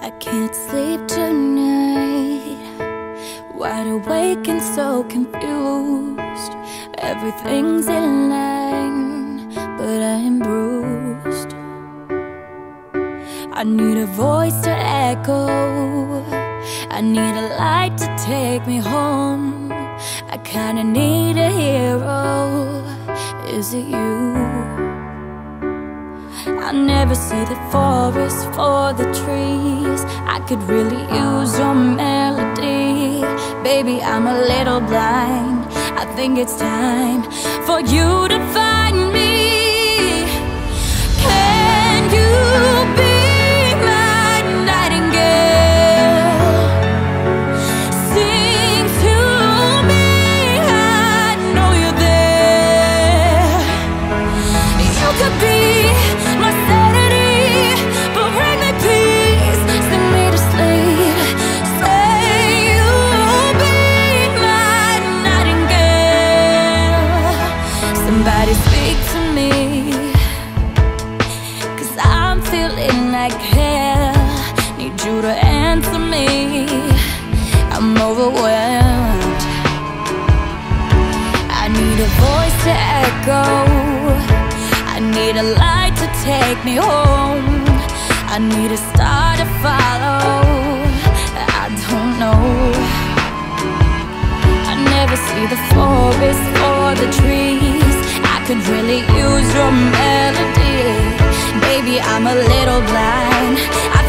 I can't sleep tonight, wide awake and so confused. Everything's in line, but I am bruised. I need a voice to echo, I need a light to take me home. I kinda need a hero, is it you? I never see the forest for the trees. I could really use your melody. Baby, I'm a little blind, I think it's time for you to find me. Can you be my nightingale? Sing to me, I know you're there. You could be my sanity, but bring me peace, sing me to sleep. Say you'll be my nightingale. Somebody speak to me, 'cause I'm feeling like hell. Need you to answer me, I'm overwhelmed. I need a voice to echo, I need a light to take me home. I need a star to follow, I don't know. I never see the forest for the trees. I could really use your melody. Baby, I'm a little blind, I